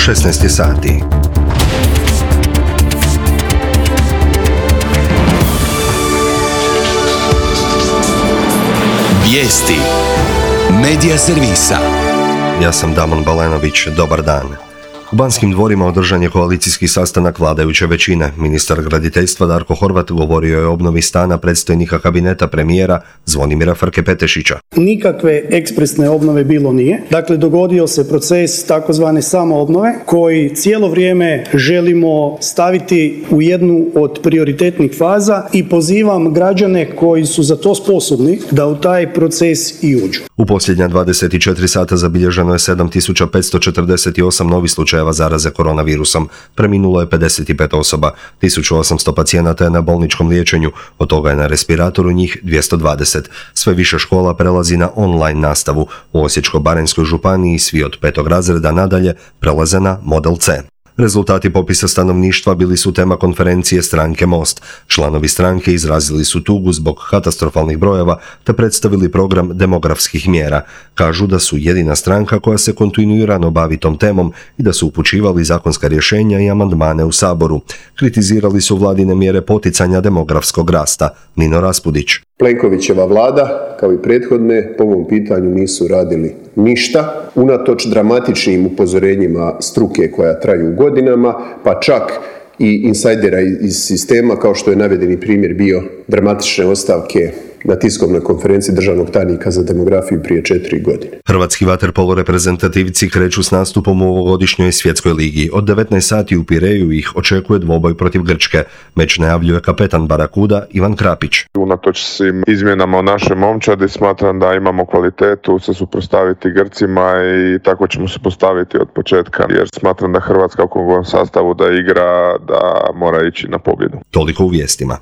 16 je sati. Vijesti Medija servisa. Ja sam Damon Balenović, dobar dan. U Banskim dvorima održan je koalicijski sastanak vladajuće većine. Ministar graditeljstva Darko Horvat govorio je o obnovi stana predstojnika kabineta premijera Zvonimira Frke-Petešića. Nikakve ekspresne obnove bilo nije. Dakle, dogodio se proces takozvane samoobnove koji cijelo vrijeme želimo staviti u jednu od prioritetnih faza i pozivam građane koji su za to sposobni da u taj proces i uđu. U posljednja 24 sata zabilježeno je 7548 novih slučajeva zaraze koronavirusom. Preminulo je 55 osoba, 1800 pacijenata je na bolničkom liječenju, od toga je na respiratoru njih 220. Sve više škola prelazi na online nastavu. U Osječko-baranjskoj županiji svi od 5. razreda nadalje prelaze na model C. Rezultati popisa stanovništva bili su tema konferencije stranke Most. Članovi stranke izrazili su tugu zbog katastrofalnih brojeva te predstavili program demografskih mjera. Kažu da su jedina stranka koja se kontinuirano bavi tom temom i da su upućivali zakonska rješenja i amandmane u Saboru. Kritizirali su vladine mjere poticanja demografskog rasta. Nino Raspudić. Plenkovićeva vlada, kao i prethodne, po ovom pitanju nisu radili ništa, unatoč dramatičnim upozorenjima struke koja traju godinama, pa čak i insajdera iz sistema, kao što je navedeni primjer bio dramatične ostavke na tiskovnoj konferenciji državnog tajnika za demografiju prije 4 godine. Hrvatski vaterpolo reprezentativci kreću s nastupom u ovogodišnjoj svjetskoj ligi. Od 19 sati u Pireju ih očekuje dvoboj protiv Grčke. Meč najavljuje kapetan Barakuda Ivan Krapić. Unatoč svim izmjenama u našoj momčadi smatram da imamo kvalitetu se suprotstaviti Grcima i tako ćemo se postaviti od početka, jer smatram da Hrvatska u kom sastavu da igra, da mora ići na pobjedu. Toliko u vijestima.